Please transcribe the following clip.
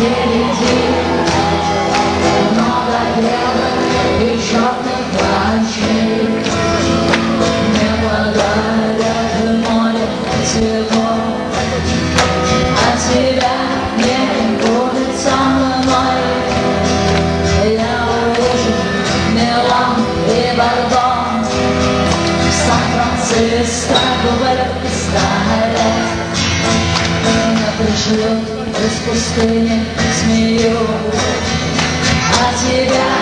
впереди много белых и черных ночей. Не подарят море цветов, а тебя не будет со мной. Я увижу Милан и Бордо, Сан-Франциско, Буэнос-Айрес. Меня пришлют из пустыни змею, а тебя